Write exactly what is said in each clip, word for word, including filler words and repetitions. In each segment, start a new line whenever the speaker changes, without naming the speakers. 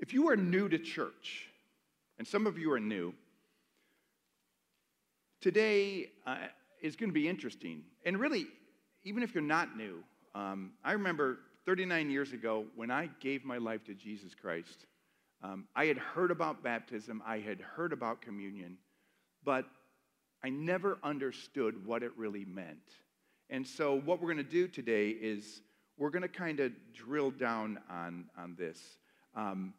If you are new to church, and some of you are new, today uh, is going to be interesting. And really, even if you're not new, um, I remember thirty-nine years ago when I gave my life to Jesus Christ, um, I had heard about baptism, I had heard about communion, but I never understood what it really meant. And so what we're going to do today is we're going to kind of drill down on, on this. Um,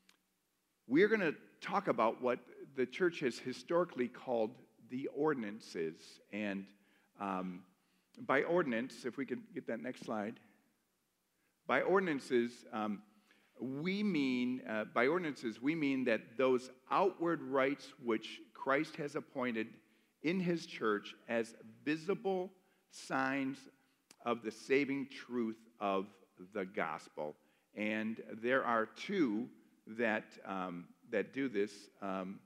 we're going to talk about what the church has historically called the ordinances. And um, by ordinance, if we could get that next slide. By ordinances, um, we mean, uh, by ordinances, we mean that those outward rites which Christ has appointed in his church as visible signs of the saving truth of the gospel. And there are two that um, that do this. Um,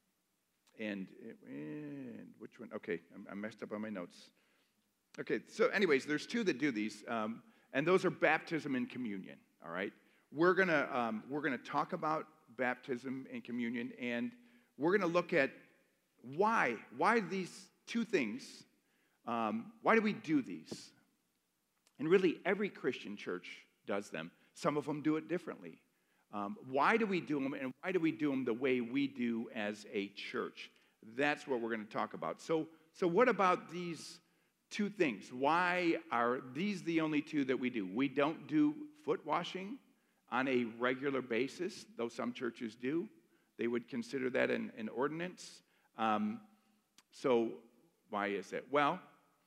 and, and which one? Okay, I, I messed up on my notes. Okay, so anyways, there's two that do these, um, and those are baptism and communion. All right, we're gonna um, we're gonna talk about baptism and communion, and we're gonna look at why why these two things. Um, why do we do these? And really, every Christian church does them. Some of them do it differently. Um, why do we do them, and why do we do them the way we do as a church? That's what we're going to talk about. So, so what about these two things? Why are these the only two that we do? We don't do foot washing on a regular basis, though some churches do. They would consider that an, an ordinance. Um, so why is that? Well,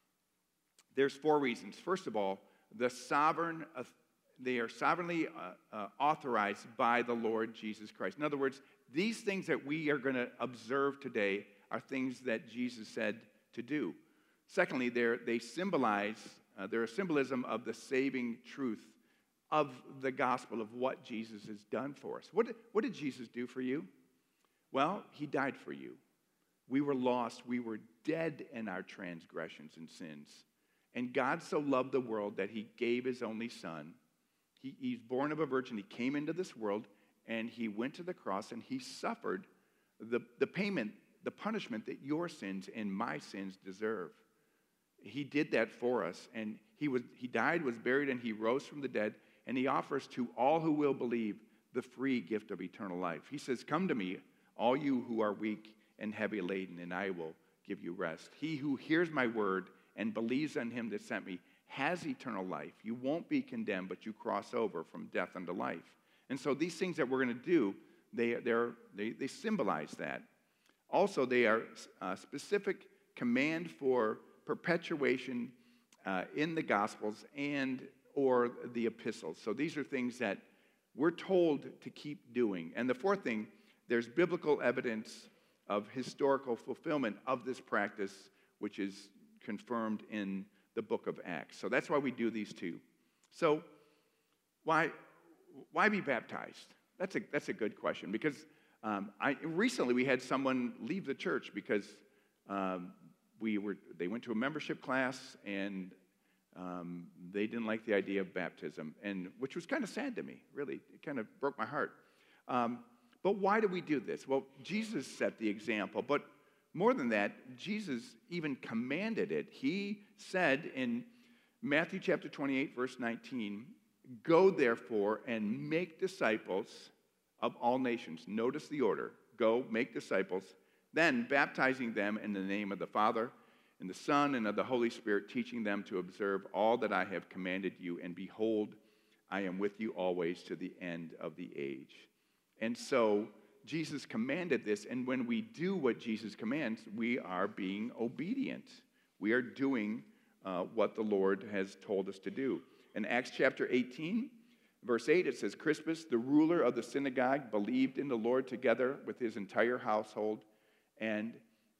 there's four reasons. First of all, the sovereign, uh, they are sovereignly uh, uh, authorized by the Lord Jesus Christ. In other words, these things that we are going to observe today are things that Jesus said to do. Secondly, they're, they symbolize, uh, they're a symbolism of the saving truth of the gospel, of what Jesus has done for us. What did, what did Jesus do for you? Well, he died for you. We were lost. We were dead in our transgressions and sins. And God so loved the world that he gave his only son. He, he's born of a virgin. He came into this world, and he went to the cross, and he suffered the, the payment, the punishment that your sins and my sins deserve. He did that for us, and he, was, he died, was buried, and he rose from the dead, and he offers to all who will believe the free gift of eternal life. He says, "Come to me, all you who are weak and heavy laden, and I will give you rest. He who hears my word and believes on him that sent me has eternal life. You won't be condemned, but you cross over from death unto life." And so these things that we're going to do, they, they're, they, they symbolize that. Also, they are a specific command for perpetuation uh, in the Gospels and or the epistles. So these are things that we're told to keep doing. And the fourth thing, there's biblical evidence of historical fulfillment of this practice, which is confirmed in the book of Acts. So that's why we do these two. So why, why be baptized? That's a, that's a good question, because um, I, recently we had someone leave the church because um, we were they went to a membership class, and um, they didn't like the idea of baptism, and which was kind of sad to me, really. It kind of broke my heart. Um, but why do we do this? Well, Jesus set the example, but more than that, Jesus even commanded it. He said in Matthew chapter twenty-eight, verse nineteen, "Go therefore and make disciples of all nations." Notice the order. Go, make disciples, then baptizing them in the name of the Father, and the Son, and of the Holy Spirit, teaching them to observe all that I have commanded you. And behold, I am with you always to the end of the age. And so Jesus commanded this, and when we do what Jesus commands, we are being obedient. We are doing uh, what the Lord has told us to do. In Acts chapter eighteen, verse eight, it says, "Crispus, the ruler of the synagogue, believed in the Lord together with his entire household, and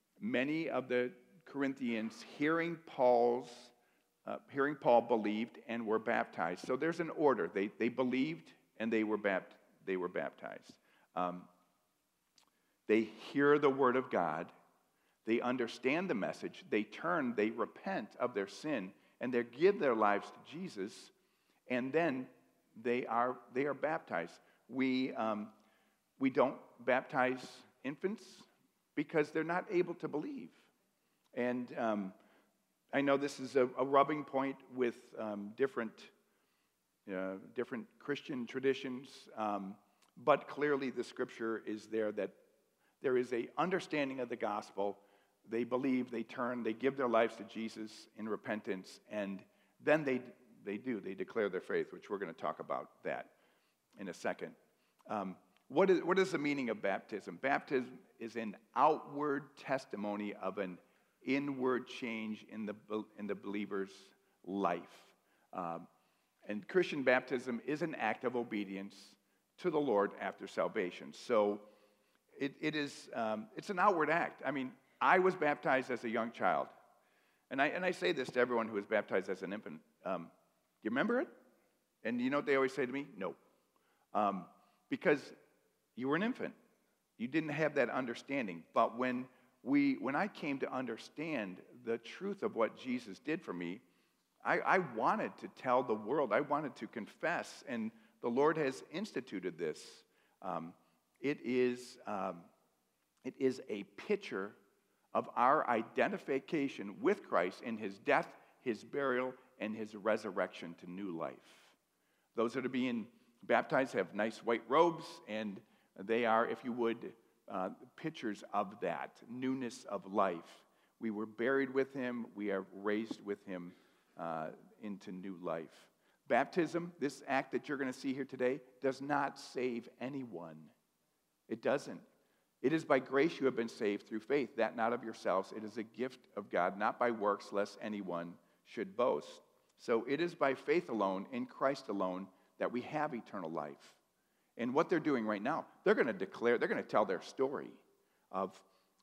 many of the Corinthians, hearing Paul's, uh, hearing Paul, believed and were baptized." So there's an order. They they believed and they were bapt- they were baptized. Um, They hear the word of God, they understand the message, they turn, they repent of their sin, and they give their lives to Jesus, and then they are they are baptized. We um, we don't baptize infants because they're not able to believe. And um, I know this is a, a rubbing point with um, different, uh, different Christian traditions, um, but clearly the scripture is there that there is a understanding of the gospel. They believe, they turn, they give their lives to Jesus in repentance, and then they they do, they declare their faith, which we're going to talk about that in a second. Um, what is what is the meaning of baptism? Baptism is an outward testimony of an inward change in the in the believer's life. Um, and Christian baptism is an act of obedience to the Lord after salvation. So it, it is um, it's an outward act. I mean, I was baptized as a young child. And I and I say this to everyone who was baptized as an infant. Um, you remember it? And you know what they always say to me? No. Um, because you were an infant. You didn't have that understanding. But when we when I came to understand the truth of what Jesus did for me, I, I wanted to tell the world. I wanted to confess. And the Lord has instituted this. Um, it is um, it is a picture of our identification with Christ in his death, his burial, and his resurrection to new life. Those that are being baptized have nice white robes, and they are, if you would, uh, pictures of that newness of life. We were buried with him. We are raised with him uh, into new life. Baptism, this act that you're going to see here today, does not save anyone. It doesn't. It is by grace you have been saved through faith, that not of yourselves. It is a gift of God, not by works, lest anyone should boast. So it is by faith alone, in Christ alone, that we have eternal life. And what they're doing right now, they're going to declare, they're going to tell their story of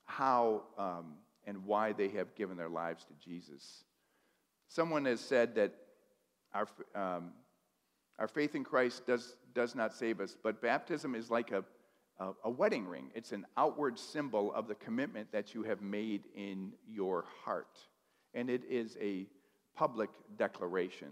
how um, and why they have given their lives to Jesus. Someone has said that our um, our faith in Christ does does not save us, but baptism is like a A, a wedding ring. It's an outward symbol of the commitment that you have made in your heart. And it is a public declaration.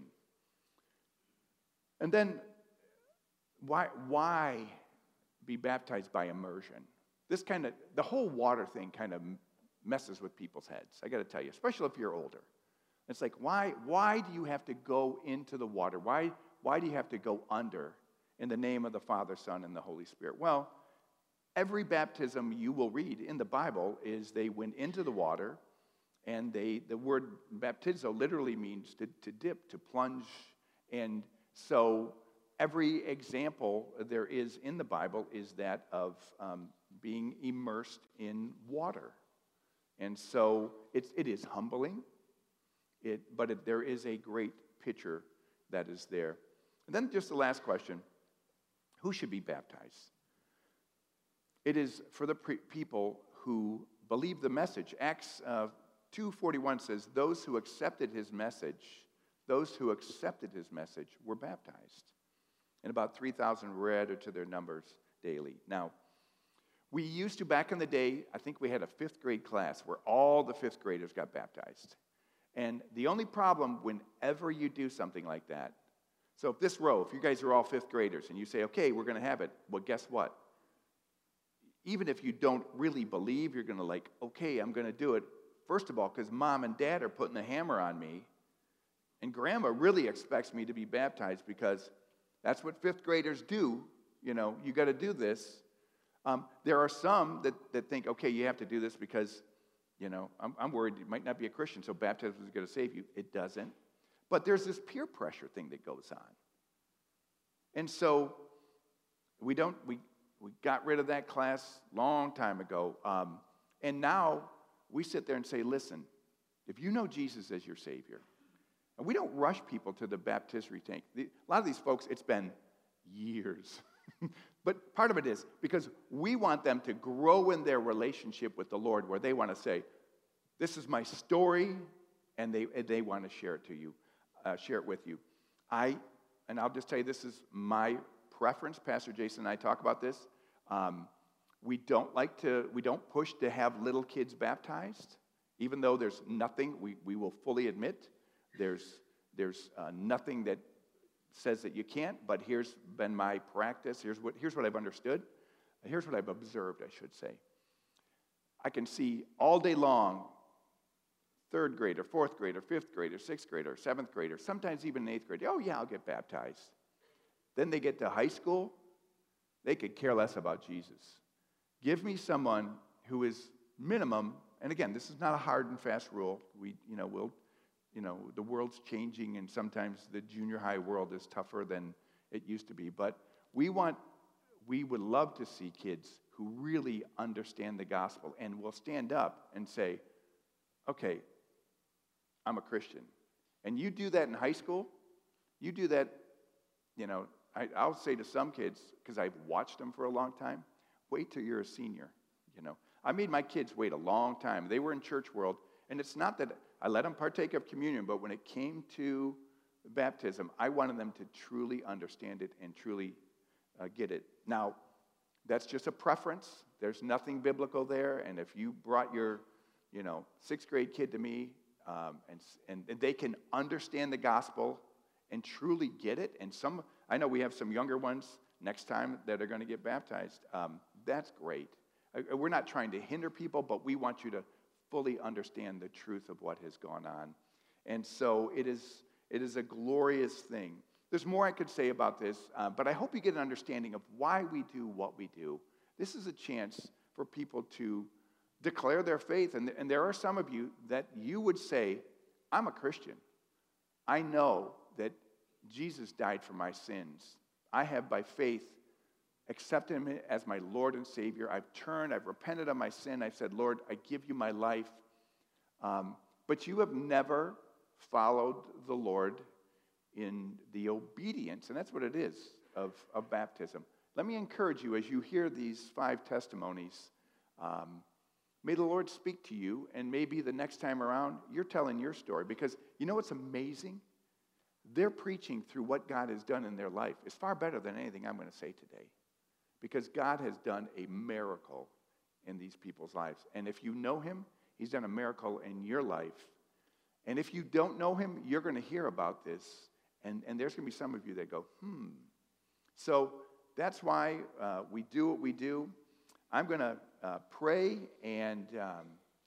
And then, why, why be baptized by immersion? This kind of, the whole water thing kind of messes with people's heads, I got to tell you, especially if you're older. It's like, why, why do you have to go into the water? Why, why do you have to go under in the name of the Father, Son, and the Holy Spirit? Well, every baptism you will read in the Bible is they went into the water, and they the word baptizo literally means to, to dip, to plunge. And so every example there is in the Bible is that of um, being immersed in water. And so it's, it is humbling, it, but it, there is a great picture that is there. And then just the last question, who should be baptized? It is for the pre- people who believe the message. Acts uh, two forty-one says, those who accepted his message, those who accepted his message were baptized. And about three thousand were added to their numbers daily. Now, we used to, back in the day, I think we had a fifth grade class where all the fifth graders got baptized. And the only problem whenever you do something like that, so if this row, if you guys are all fifth graders and you say, okay, we're going to have it, well, guess what? Even if you don't really believe, you're going to like, okay, I'm going to do it. First of all, because mom and dad are putting the hammer on me, and grandma really expects me to be baptized because that's what fifth graders do. You know, you got to do this. Um, there are some that, that think, okay, you have to do this because, you know, I'm, I'm worried you might not be a Christian, so baptism is going to save you. It doesn't. But there's this peer pressure thing that goes on. And so we don't, we, We got rid of that class long time ago. Um, and now we sit there and say, listen, if you know Jesus as your Savior, and we don't rush people to the baptistry tank. The, a lot of these folks, it's been years. But part of it is because we want them to grow in their relationship with the Lord where they want to say, this is my story, and they, and they want to share it to you, uh, share it with you. I, and I'll just tell you, this is my preference. Pastor Jason and I talk about this. Um, we don't like to, we don't push to have little kids baptized, even though there's nothing, we, we will fully admit, there's, there's uh, nothing that says that you can't, but here's been my practice, here's what, here's what I've understood. here's what I've observed, I should say. I can see all day long third grader, fourth grader, fifth grader, sixth grader, seventh grader, sometimes even eighth grade. Oh, yeah, I'll get baptized. Then they get to high school, they could care less about Jesus. Give me someone who is minimum, and again, this is not a hard and fast rule. We, you know, we'll, you know, the world's changing, and sometimes the junior high world is tougher than it used to be. But we want, we would love to see kids who really understand the gospel and will stand up and say, okay, I'm a Christian. And you do that in high school, you do that, you know, I, I'll say to some kids, because I've watched them for a long time, wait till you're a senior, you know. I made my kids wait a long time. They were in church world, and it's not that I let them partake of communion, but when it came to baptism, I wanted them to truly understand it and truly uh, get it. Now, that's just a preference. There's nothing biblical there, and if you brought your, you know, sixth grade kid to me, um, and, and and they can understand the gospel and truly get it, and some, I know we have some younger ones next time that are going to get baptized. Um, that's great. I, we're not trying to hinder people, but we want you to fully understand the truth of what has gone on. And so it is, it is a glorious thing. There's more I could say about this, uh, but I hope you get an understanding of why we do what we do. This is a chance for people to declare their faith, and, and there are some of you that you would say, I'm a Christian. I know that Jesus died for my sins. I have by faith accepted him as my Lord and Savior. I've turned, I've repented of my sin. I've said, Lord, I give you my life. Um, but you have never followed the Lord in the obedience, and that's what it is, of, of baptism. Let me encourage you as you hear these five testimonies, um, may the Lord speak to you, and maybe the next time around, you're telling your story. Because you know what's amazing? They're preaching through what God has done in their life. It's far better than anything I'm going to say today. Because God has done a miracle in these people's lives. And if you know him, he's done a miracle in your life. And if you don't know him, you're going to hear about this. And, and there's going to be some of you that go, hmm. So that's why uh, we do what we do. I'm going to uh, pray, and um,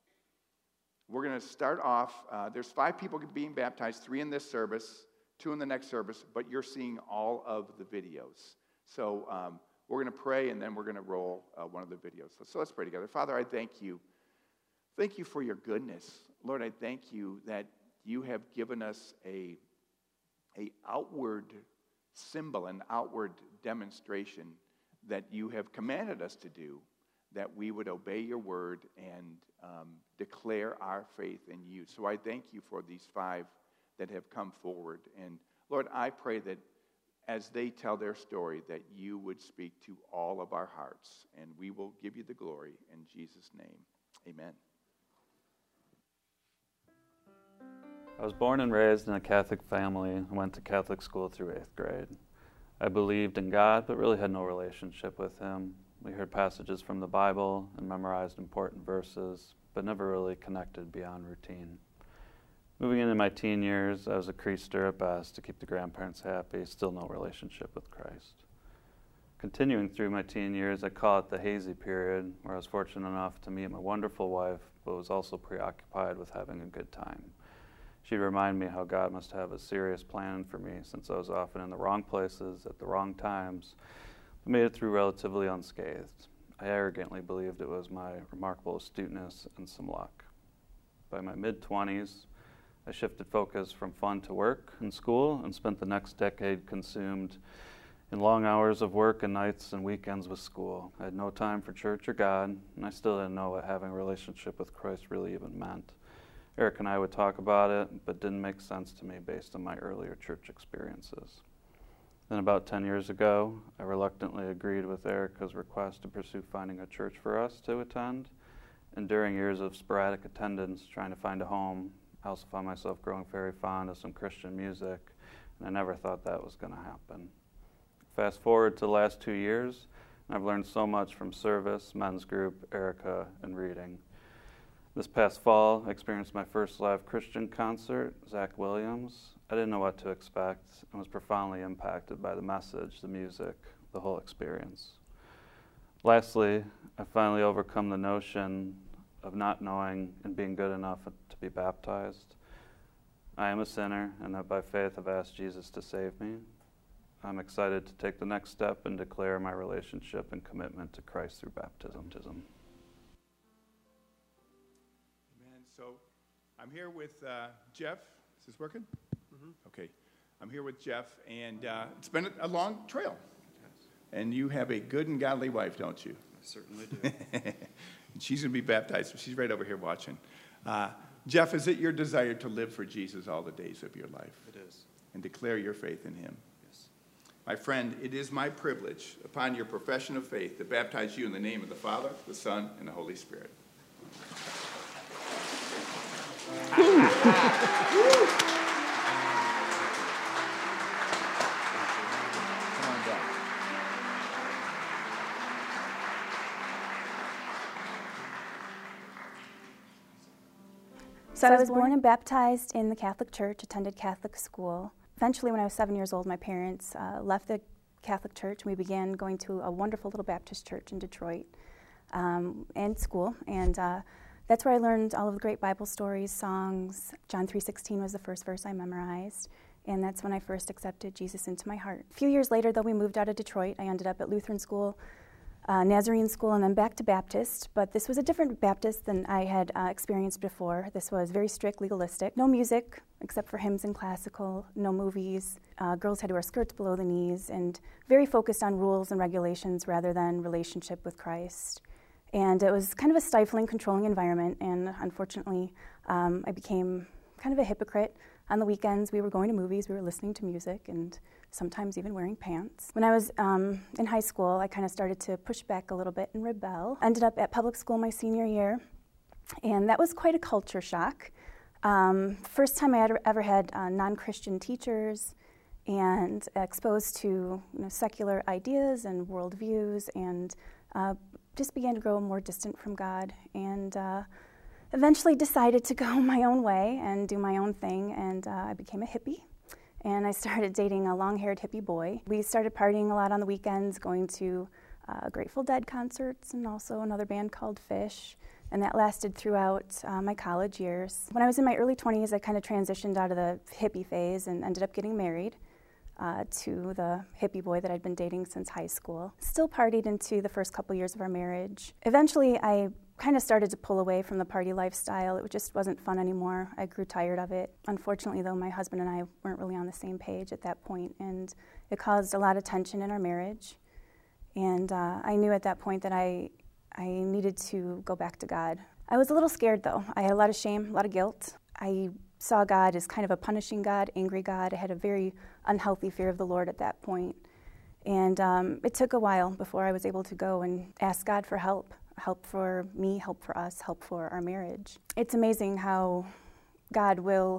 we're going to start off. Uh, there's five people being baptized, three in this service, two in the next service, but you're seeing all of the videos. So um, we're going to pray, and then we're going to roll uh, one of the videos. So, so let's pray together. Father, I thank you. Thank you for your goodness. Lord, I thank you that you have given us a, a outward symbol, an outward demonstration that you have commanded us to do, that we would obey your word and um, declare our faith in you. So I thank you for these five that have come forward. And Lord, I pray that as they tell their story, that you would speak to all of our hearts, and we will give you the glory in Jesus' name. Amen.
I was born and raised in a Catholic family and went to Catholic school through eighth grade. I believed in God, but really had no relationship with him. We heard passages from the Bible and memorized important verses, but never really connected beyond routine. Moving into my teen years, I was a creaster at best to keep the grandparents happy, still no relationship with Christ. Continuing through my teen years, I call it the hazy period, where I was fortunate enough to meet my wonderful wife, but was also preoccupied with having a good time. She'd remind me how God must have a serious plan for me, since I was often in the wrong places at the wrong times, but made it through relatively unscathed. I arrogantly believed it was my remarkable astuteness and some luck. By my mid-twenties, I shifted focus from fun to work and school and spent the next decade consumed in long hours of work and nights and weekends with school. I had no time for church or God, and I still didn't know what having a relationship with Christ really even meant. Eric and I would talk about it, but didn't make sense to me based on my earlier church experiences. Then about ten years ago, I reluctantly agreed with Erica's request to pursue finding a church for us to attend, and during years of sporadic attendance trying to find a home, I also found myself growing very fond of some Christian music, and I never thought that was going to happen. Fast forward to the last two years, and I've learned so much from service, men's group, Erica, and reading. This past fall, I experienced my first live Christian concert, Zach Williams. I didn't know what to expect and was profoundly impacted by the message, the music, the whole experience. Lastly, I finally overcome the notion of not knowing and being good enough to be baptized. I am a sinner, and that by faith I've asked Jesus to save me. I'm excited to take the next step and declare my relationship and commitment to Christ through baptism.
Amen. So I'm here with uh, Jeff. Is this working? Mm-hmm. Okay. I'm here with Jeff, and uh, it's been a long trail. Yes. And you have a good and godly wife, don't you?
I certainly do.
And she's going to be baptized, so she's right over here watching. Uh, Jeff, is it your desire to live for Jesus all the days of your life?
It is.
And declare your faith in him?
Yes.
My friend, it is my privilege, upon your profession of faith, to baptize you in the name of the Father, the Son, and the Holy Spirit.
So I was born and baptized in the Catholic Church, attended Catholic school. Eventually, when I was seven years old, my parents uh, left the Catholic Church, and we began going to a wonderful little Baptist church in Detroit um, and school. And uh, that's where I learned all of the great Bible stories, songs. John three sixteen was the first verse I memorized, and that's when I first accepted Jesus into my heart. A few years later, though, we moved out of Detroit. I ended up at Lutheran school, Uh, Nazarene school, and then back to Baptist, but this was a different Baptist than I had uh, experienced before. This was very strict, legalistic. No music, except for hymns and classical, no movies. Uh, girls had to wear skirts below the knees, and very focused on rules and regulations rather than relationship with Christ. And it was kind of a stifling, controlling environment, and unfortunately, um, I became kind of a hypocrite. On the weekends, we were going to movies, we were listening to music, and sometimes even wearing pants. When I was um, in high school, I kind of started to push back a little bit and rebel. Ended up at public school my senior year, and that was quite a culture shock. Um, first time I had, ever had uh, non-Christian teachers, and exposed to you know, secular ideas and worldviews, and uh, just began to grow more distant from God, and uh, eventually decided to go my own way and do my own thing, and uh, I became a hippie. And I started dating a long-haired hippie boy. We started partying a lot on the weekends, going to uh, Grateful Dead concerts and also another band called Fish. And that lasted throughout uh, my college years. When I was in my early twenties, I kind of transitioned out of the hippie phase and ended up getting married uh, to the hippie boy that I'd been dating since high school. Still partied into the first couple years of our marriage. Eventually, I kind of started to pull away from the party lifestyle. It just wasn't fun anymore. I grew tired of it. Unfortunately, though, my husband and I weren't really on the same page at that point, and it caused a lot of tension in our marriage. And uh, I knew at that point that I, I needed to go back to God. I was a little scared, though. I had a lot of shame, a lot of guilt. I saw God as kind of a punishing God, angry God. I had a very unhealthy fear of the Lord at that point. And um, it took a while before I was able to go and ask God for help. Help for me, help for us, help for our marriage. It's amazing how God will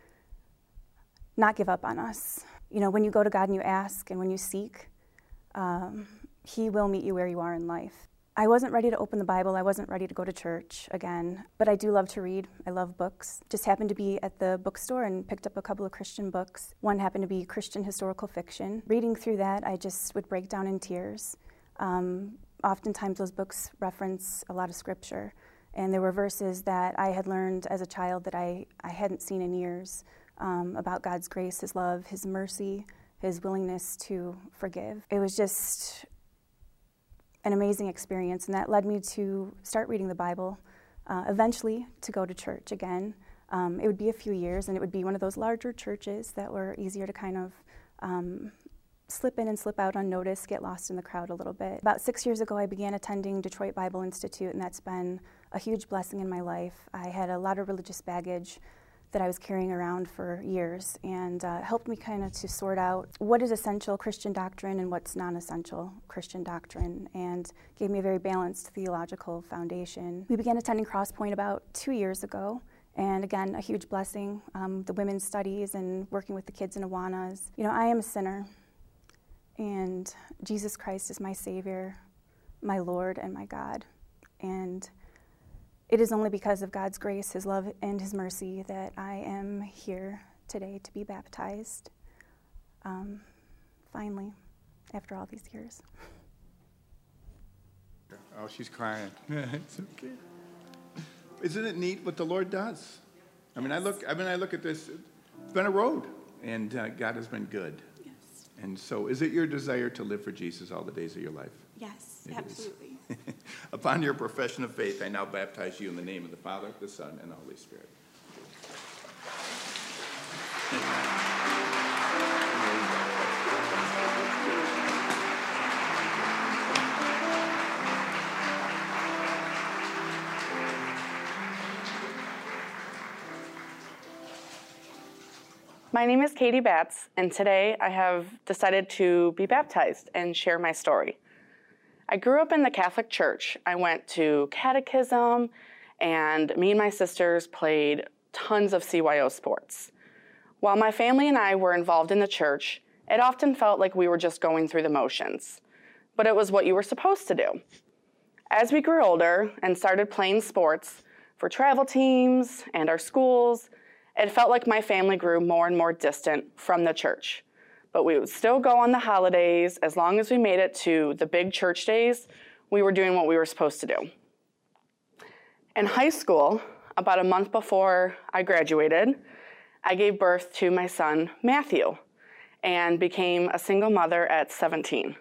not give up on us. You know, when you go to God and you ask and when you seek, um, He will meet you where you are in life. I wasn't ready to open the Bible. I wasn't ready to go to church again, but I do love to read. I love books. Just happened to be at the bookstore and picked up a couple of Christian books. One happened to be Christian historical fiction. Reading through that, I just would break down in tears. Um, Oftentimes those books reference a lot of scripture, and there were verses that I had learned as a child that I, I hadn't seen in years um, about God's grace, His love, His mercy, His willingness to forgive. It was just an amazing experience, and that led me to start reading the Bible, uh, eventually to go to church again. Um, it would be a few years, and it would be one of those larger churches that were easier to kind of um, slip in and slip out unnoticed, get lost in the crowd a little bit. About six years ago, I began attending Detroit Bible Institute, and that's been a huge blessing in my life. I had a lot of religious baggage that I was carrying around for years, and uh, helped me kind of to sort out what is essential Christian doctrine and what's non-essential Christian doctrine, and gave me a very balanced theological foundation. We began attending Crosspoint about two years ago, and again, a huge blessing. Um, the women's studies and working with the kids in Awanas. You know, I am a sinner. And Jesus Christ is my Savior, my Lord, and my God. And it is only because of God's grace, His love, and His mercy that I am here today to be baptized, um, finally, after all these years.
Oh, she's crying. It's okay. Isn't it neat what the Lord does? I mean, I look. I mean, I look at this. It's been a road, and uh, God has been good.
Yes.
And so, is it your desire to live for Jesus all the days of your life?
Yes,
It
absolutely.
Upon your profession of faith, I now baptize you in the name of the Father, the Son, and the Holy Spirit.
My name is Katie Batts, and today I have decided to be baptized and share my story. I grew up in the Catholic Church. I went to catechism, and me and my sisters played tons of C Y O sports. While my family and I were involved in the church, it often felt like we were just going through the motions, but it was what you were supposed to do. As we grew older and started playing sports for travel teams and our schools, it felt like my family grew more and more distant from the church. But we would still go on the holidays. As long as we made it to the big church days, we were doing what we were supposed to do. In high school, about a month before I graduated, I gave birth to my son, Matthew, and became a single mother at seventeen.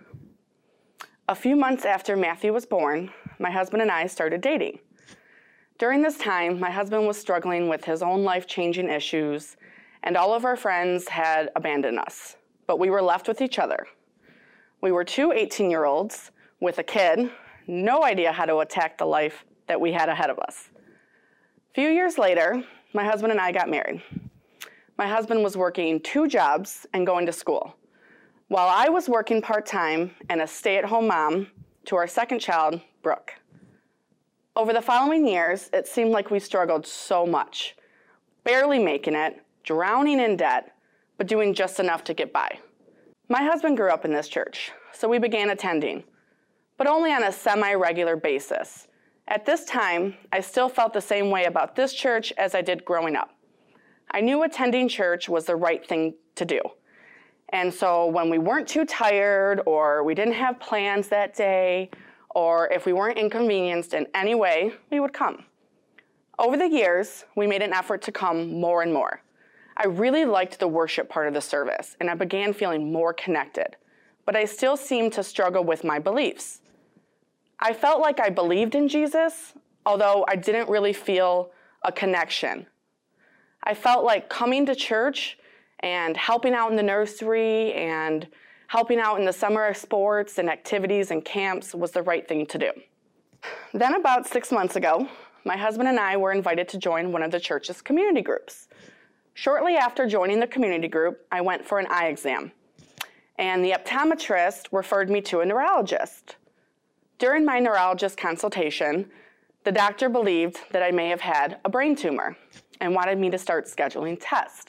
A few months after Matthew was born, my husband and I started dating. During this time, my husband was struggling with his own life-changing issues, and all of our friends had abandoned us, but we were left with each other. We were two eighteen-year-olds with a kid, no idea how to attack the life that we had ahead of us. A few years later, my husband and I got married. My husband was working two jobs and going to school, while I was working part-time and a stay-at-home mom to our second child, Brooke. Over the following years, it seemed like we struggled so much, barely making it, drowning in debt, but doing just enough to get by. My husband grew up in this church, so we began attending, but only on a semi-regular basis. At this time, I still felt the same way about this church as I did growing up. I knew attending church was the right thing to do. And so when we weren't too tired, or we didn't have plans that day, or if we weren't inconvenienced in any way, we would come. Over the years, we made an effort to come more and more. I really liked the worship part of the service, and I began feeling more connected, but I still seemed to struggle with my beliefs. I felt like I believed in Jesus, although I didn't really feel a connection. I felt like coming to church and helping out in the nursery and helping out in the summer sports and activities and camps was the right thing to do. Then about six months ago, my husband and I were invited to join one of the church's community groups. Shortly after joining the community group, I went for an eye exam, and the optometrist referred me to a neurologist. During my neurologist consultation, the doctor believed that I may have had a brain tumor and wanted me to start scheduling tests.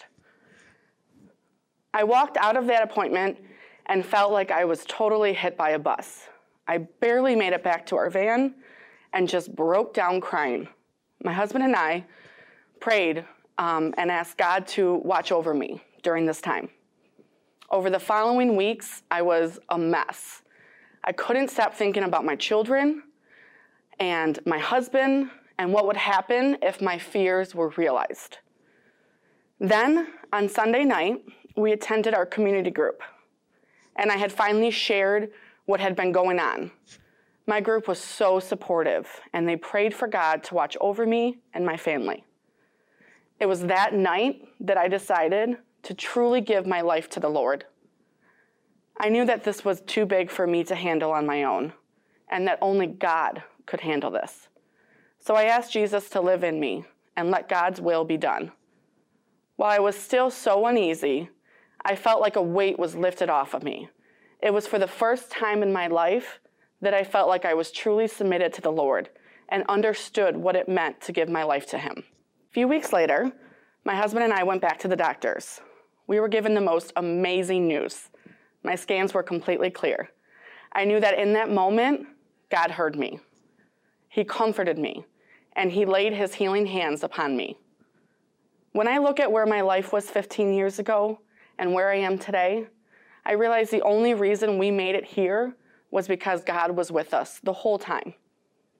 I walked out of that appointment and felt like I was totally hit by a bus. I barely made it back to our van and just broke down crying. My husband and I prayed um, and asked God to watch over me during this time. Over the following weeks, I was a mess. I couldn't stop thinking about my children and my husband and what would happen if my fears were realized. Then, on Sunday night, we attended our community group, and I had finally shared what had been going on. My group was so supportive, and they prayed for God to watch over me and my family. It was that night that I decided to truly give my life to the Lord. I knew that this was too big for me to handle on my own, and that only God could handle this. So I asked Jesus to live in me and let God's will be done. While I was still so uneasy, I felt like a weight was lifted off of me. It was for the first time in my life that I felt like I was truly submitted to the Lord and understood what it meant to give my life to Him. A few weeks later, my husband and I went back to the doctors. We were given the most amazing news. My scans were completely clear. I knew that in that moment, God heard me. He comforted me, and He laid His healing hands upon me. When I look at where my life was fifteen years ago and where I am today, I realize the only reason we made it here was because God was with us the whole time.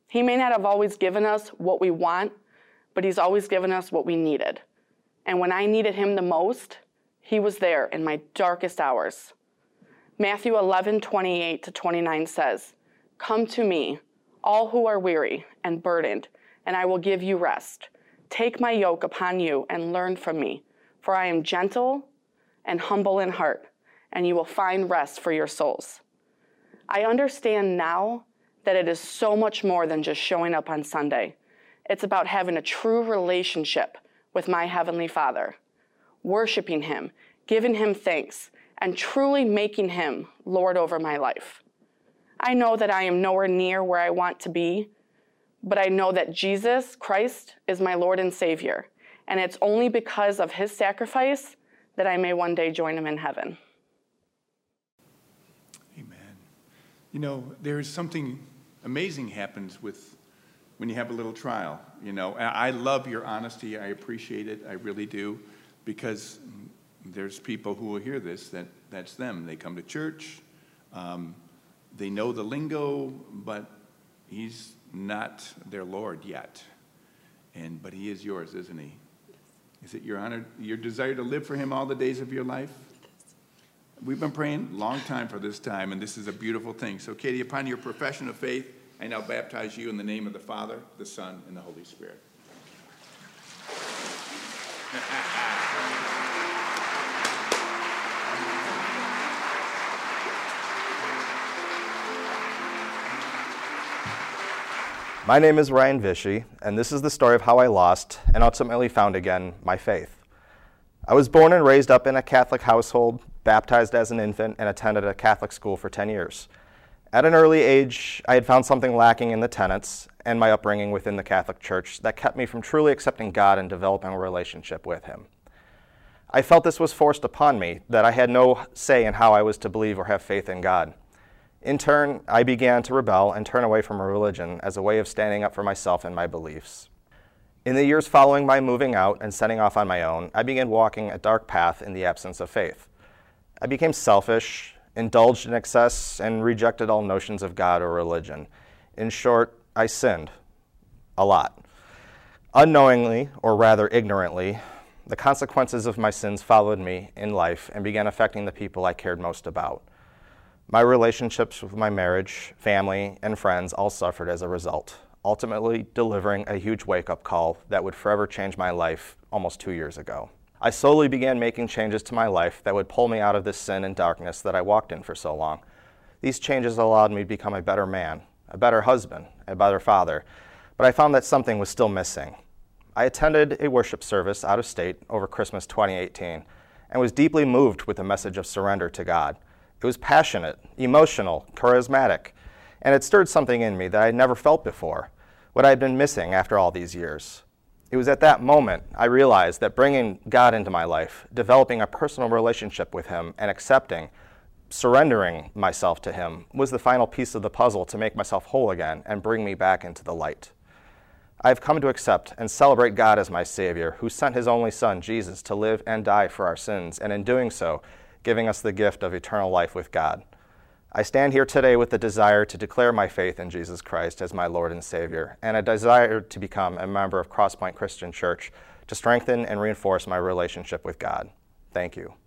He may not have always given us what we want, but he's always given us what we needed. And when I needed him the most, he was there in my darkest hours. Matthew eleven, twenty-eight to twenty-nine says, "Come to me, all who are weary and burdened, and I will give you rest. Take my yoke upon you and learn from me, for I am gentle and humble in heart, and you will find rest for your souls." I understand now that it is so much more than just showing up on Sunday. It's about having a true relationship with my Heavenly Father, worshiping him, giving him thanks, and truly making him Lord over my life. I know that I am nowhere near where I want to be, but I know that Jesus Christ is my Lord and Savior, and it's only because of his sacrifice that I may one day join him in heaven.
Amen. You know, there's something amazing happens with when you have a little trial. You know, I love your honesty. I appreciate it. I really do, because there's people who will hear this that that's them. They come to church. Um, they know the lingo, but he's not their Lord yet. And but he is yours, isn't he? Is it your honor, your desire to live for him all the days of your life? We've been praying a long time for this time, and this is a beautiful thing. So, Katie, upon your profession of faith, I now baptize you in the name of the Father, the Son, and the Holy Spirit.
My name is Ryan Vishy, and this is the story of how I lost and ultimately found again my faith. I was born and raised up in a Catholic household, baptized as an infant, and attended a Catholic school for ten years. At an early age, I had found something lacking in the tenets and my upbringing within the Catholic Church that kept me from truly accepting God and developing a relationship with him. I felt this was forced upon me, that I had no say in how I was to believe or have faith in God. In turn, I began to rebel and turn away from a religion as a way of standing up for myself and my beliefs. In the years following my moving out and setting off on my own, I began walking a dark path in the absence of faith. I became selfish, indulged in excess, and rejected all notions of God or religion. In short, I sinned. A lot. Unknowingly, or rather ignorantly, the consequences of my sins followed me in life and began affecting the people I cared most about. My relationships with my marriage, family, and friends all suffered as a result, ultimately delivering a huge wake-up call that would forever change my life almost two years ago. I slowly began making changes to my life that would pull me out of this sin and darkness that I walked in for so long. These changes allowed me to become a better man, a better husband, a better father, but I found that something was still missing. I attended a worship service out of state over Christmas twenty eighteen and was deeply moved with the message of surrender to God. It was passionate, emotional, charismatic, and it stirred something in me that I had never felt before, what I had been missing after all these years. It was at that moment I realized that bringing God into my life, developing a personal relationship with him, and accepting, surrendering myself to him was the final piece of the puzzle to make myself whole again and bring me back into the light. I have come to accept and celebrate God as my Savior, who sent his only Son, Jesus, to live and die for our sins, and in doing so, giving us the gift of eternal life with God. I stand here today with the desire to declare my faith in Jesus Christ as my Lord and Savior, and a desire to become a member of Crosspoint Christian Church to strengthen and reinforce my relationship with God. Thank you.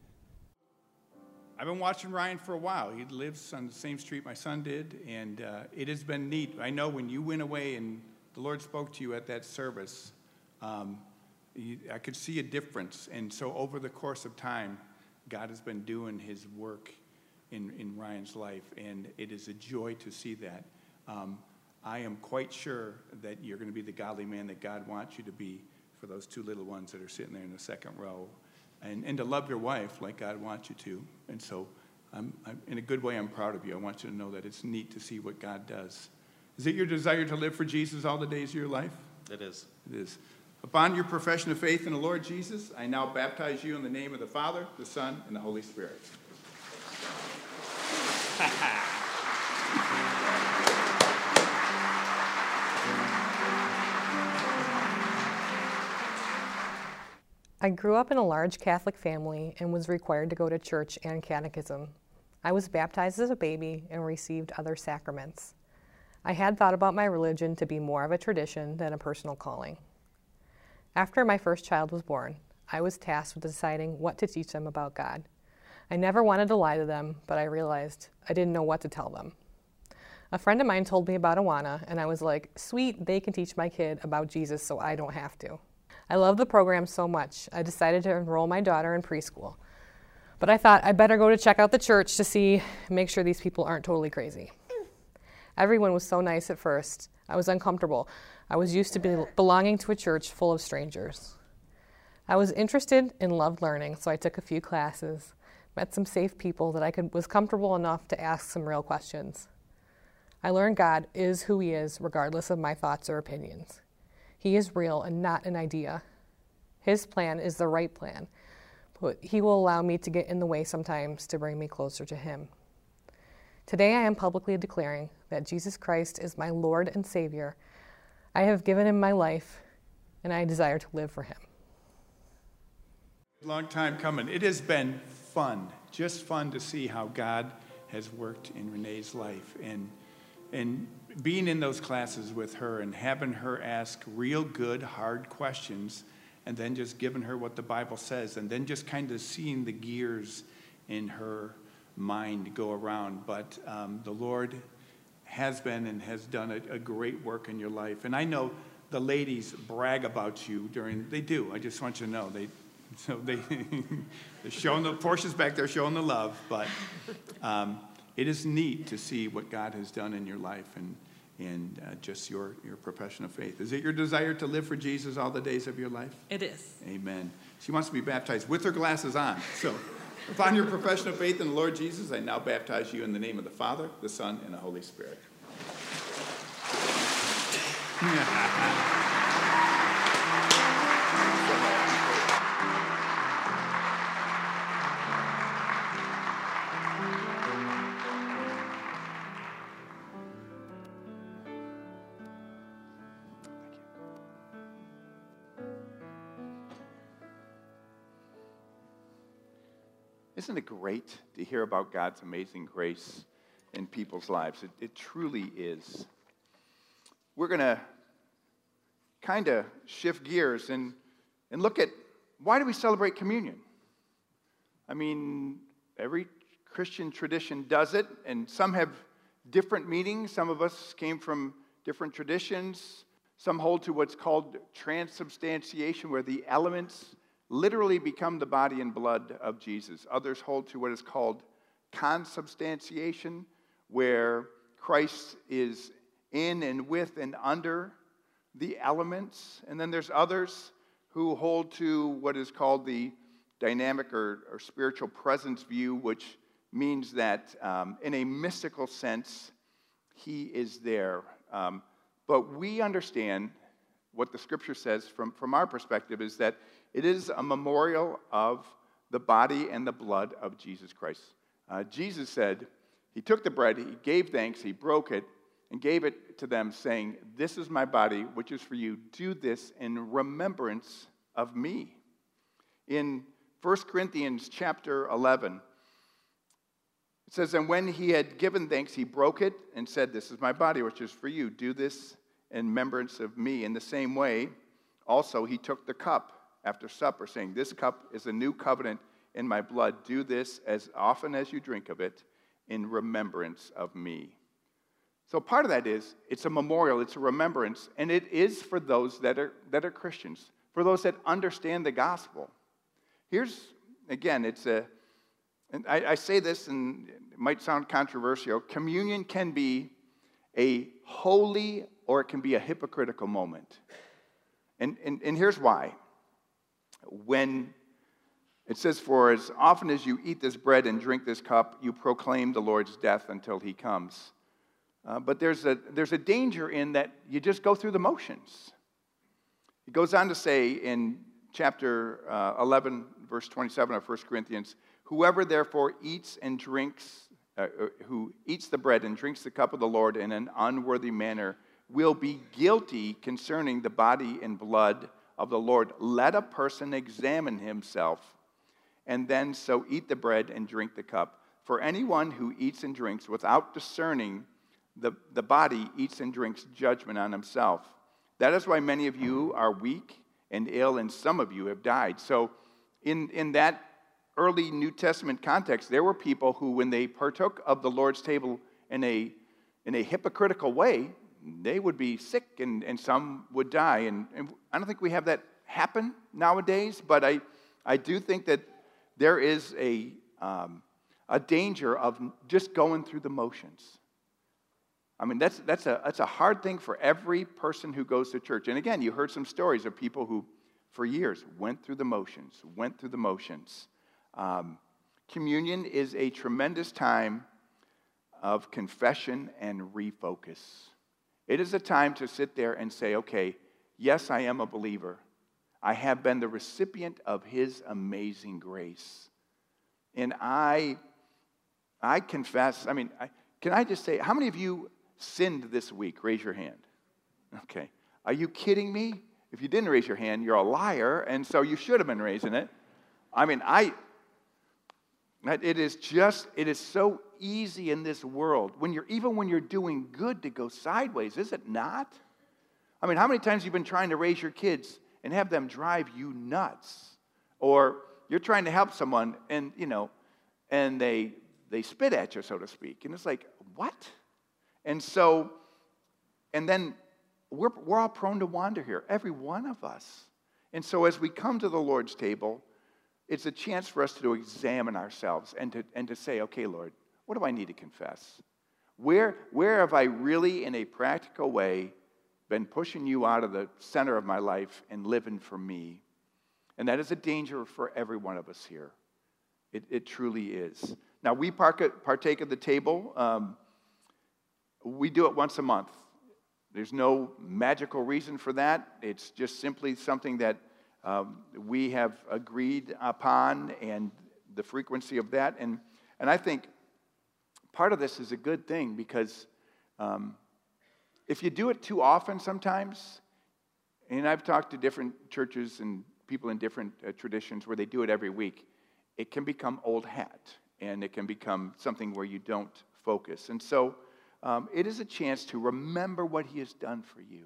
I've been watching Ryan for a while. He lives on the same street my son did, and uh, it has been neat. I know when you went away and the Lord spoke to you at that service, um, you, I could see a difference. And so over the course of time, God has been doing his work in, in Ryan's life, and it is a joy to see that. Um, I am quite sure that you're going to be the godly man that God wants you to be for those two little ones that are sitting there in the second row, and, and to love your wife like God wants you to. And so I'm, I'm, in a good way, I'm proud of you. I want you to know that it's neat to see what God does. Is it your desire to live for Jesus all the days of your life?
It is.
It is. Upon your profession of faith in the Lord Jesus, I now baptize you in the name of the Father, the Son, and the Holy Spirit.
I grew up in a large Catholic family and was required to go to church and catechism. I was baptized as a baby and received other sacraments. I had thought about my religion to be more of a tradition than a personal calling. After my first child was born, I was tasked with deciding what to teach them about God. I never wanted to lie to them, but I realized I didn't know what to tell them. A friend of mine told me about Awana, and I was like, sweet, they can teach my kid about Jesus so I don't have to. I love the program so much, I decided to enroll my daughter in preschool. But I thought I better go to check out the church to see, make sure these people aren't totally crazy. Everyone was so nice at first. I was uncomfortable. I was used to be belonging to a church full of strangers. I was interested and loved learning, so I took a few classes, met some safe people that I could, was comfortable enough to ask some real questions. I learned God is who He is, regardless of my thoughts or opinions. He is real and not an idea. His plan is the right plan, but He will allow me to get in the way sometimes to bring me closer to Him. Today I am publicly declaring that Jesus Christ is my Lord and Savior. I have given Him my life, and I desire to live for Him.
Long time coming. It has been fun, just fun to see how God has worked in Renee's life. And And being in those classes with her and having her ask real good, hard questions, and then just giving her what the Bible says, and then just kind of seeing the gears in her mind go around. But um, the Lord has been and has done a, a great work in your life. And I know the ladies brag about you during, they do, I just want you to know. They, so they, they're showing the, Portia's back there showing the love, but um, it is neat to see what God has done in your life and, and uh, just your, your profession of faith. Is it your desire to live for Jesus all the days of your life?
It is.
Amen. She wants to be baptized with her glasses on. So upon your profession of faith in the Lord Jesus, I now baptize you in the name of the Father, the Son, and the Holy Spirit. Isn't it great to hear about God's amazing grace in people's lives? It, it truly is. We're going to kind of shift gears and, and look at why do we celebrate communion? I mean, every Christian tradition does it, and some have different meanings. Some of us came from different traditions. Some hold to what's called transubstantiation, where the elements literally become the body and blood of Jesus. Others hold to what is called consubstantiation, where Christ is in and with and under the elements. And then there's others who hold to what is called the dynamic or, or spiritual presence view, which means that um, in a mystical sense, He is there. Um, but we understand what the Scripture says from, from our perspective is that it is a memorial of the body and the blood of Jesus Christ. Uh, Jesus said, He took the bread, He gave thanks, He broke it, and gave it to them, saying, "This is my body, which is for you. Do this in remembrance of me." In First Corinthians chapter eleven, it says, "And when He had given thanks, He broke it and said, 'This is my body, which is for you. Do this in remembrance of me.' In the same way, also He took the cup after supper, saying, 'This cup is a new covenant in my blood. Do this as often as you drink of it in remembrance of me.'" So part of that is, it's a memorial, it's a remembrance, and it is for those that are, that are Christians, for those that understand the gospel. Here's, again, it's a, and I, I say this, and it might sound controversial, communion can be a holy or it can be a hypocritical moment. And, and, and here's why. When it says, "For as often as you eat this bread and drink this cup, you proclaim the Lord's death until He comes." Uh, but there's a, there's a danger in that you just go through the motions. It goes on to say in chapter uh, eleven, verse twenty-seven of First Corinthians, "Whoever therefore eats and drinks, uh, who eats the bread and drinks the cup of the Lord in an unworthy manner will be guilty concerning the body and blood of the Lord. Let a person examine himself, and then so eat the bread and drink the cup. For anyone who eats and drinks without discerning the, the body eats and drinks judgment on himself. That is why many of you are weak and ill, and some of you have died. So in, in that early New Testament context, there were people who, when they partook of the Lord's table in a, in a hypocritical way, they would be sick and, and some would die. And, and I don't think we have that happen nowadays, but I, I do think that there is a, um, a danger of just going through the motions. I mean, that's, that's, a, that's a hard thing for every person who goes to church. And again, you heard some stories of people who, for years, went through the motions, went through the motions. Um, communion is a tremendous time of confession and refocus. It is a time to sit there and say, okay, yes, I am a believer. I have been the recipient of his amazing grace. And I, I confess, I mean, I, can I just say, how many of you sinned this week? Raise your hand. Okay. Are you kidding me? If you didn't raise your hand, you're a liar, and so you should have been raising it. I mean, I, it is just, it is so easy in this world, when you're, even when you're doing good, to go sideways, is it not? I mean, how many times have you been trying to raise your kids and have them drive you nuts? Or you're trying to help someone and, you know, and they they spit at you, so to speak. And it's like, what? And so, and then we're, we're all prone to wander here, every one of us. And so as we come to the Lord's table, it's a chance for us to examine ourselves and to, and to say, okay, Lord, what do I need to confess? Where, where have I really, in a practical way, been pushing you out of the center of my life and living for me? And that is a danger for every one of us here. It, it truly is. Now, we partake of the table. Um, we do it once a month. There's no magical reason for that. It's just simply something that um, we have agreed upon, and the frequency of that. And, and I think part of this is a good thing, because um, if you do it too often sometimes, and I've talked to different churches and people in different uh, traditions where they do it every week, it can become old hat, and it can become something where you don't focus. And so um, it is a chance to remember what he has done for you,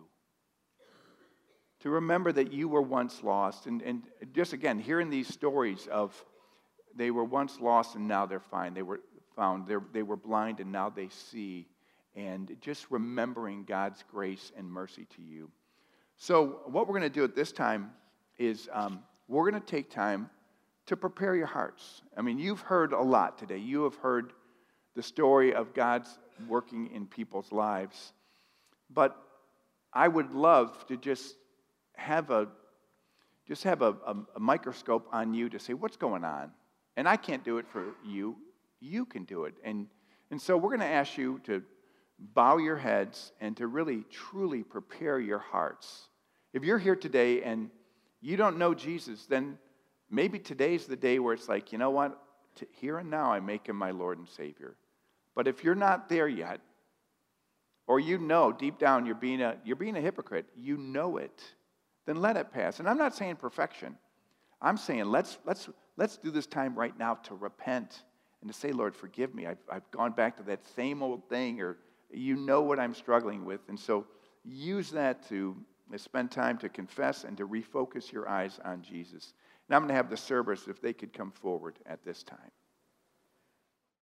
to remember that you were once lost. And, and just, again, hearing these stories of they were once lost and now they're fine. They were found. They're, they were blind and now they see. And just remembering God's grace and mercy to you. So what we're going to do at this time is um, we're going to take time to prepare your hearts. I mean, you've heard a lot today. You have heard the story of God's working in people's lives. But I would love to just have a just have a, a, a microscope on you to say, what's going on? And I can't do it for you. You can do it. And, and so we're going to ask you to bow your heads and to really, truly prepare your hearts. If you're here today and you don't know Jesus, then maybe today's the day where it's like, you know what? T- here and now I make him my Lord and Savior. But if you're not there yet, or you know deep down you're being a, you're being a hypocrite, you know it, then let it pass. And I'm not saying perfection. I'm saying let's, let's, let's do this time right now to repent and to say, Lord, forgive me. I've, I've gone back to that same old thing, or you know what I'm struggling with. And so use that to spend time to confess and to refocus your eyes on Jesus. And I'm going to have the servers, if they could come forward at this time.